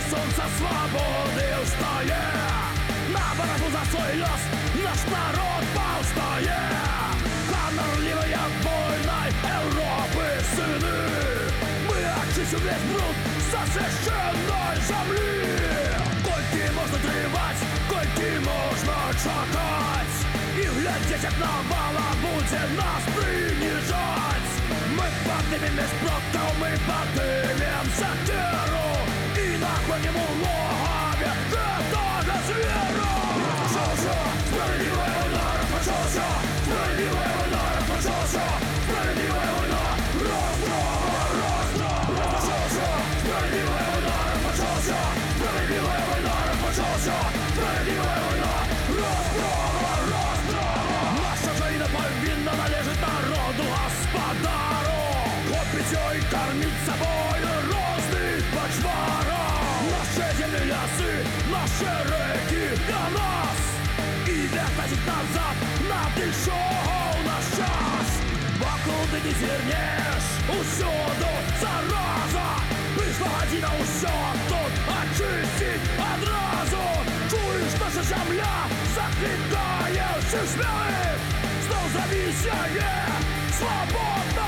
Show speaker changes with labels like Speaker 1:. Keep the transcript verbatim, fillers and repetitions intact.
Speaker 1: Сонце свободи встає, на боротьбу за свой лес наш народ повстає. Гонорливые вольной Европы сыны, мы очистим весь бруд со священной земли. Кольки можно тривать, кольки можно чакать, и глядеть, як навала будет нас принижать. Мы поднимем весь брод, мы поднимем сатиру, и наклоним у логове этого зверя. Почался, справедливая война, почался, справедливая война, почался, справедливая война, расправа, расправа. Почался, справедливая война, почался, справедливая война, почался, справедливая война, расправа, расправа. Наша країна повинна належить народу, господару, копить ее и кормить собой розных почваров. Наши земли, лесы, наши реки для нас, и вертать назад надышал наш час. Покуда не звернешь, усюду зараза, пришла година усё тут очистить одразу. Чуешь, наша земля закликает всех смелых, снова зависяет свободно.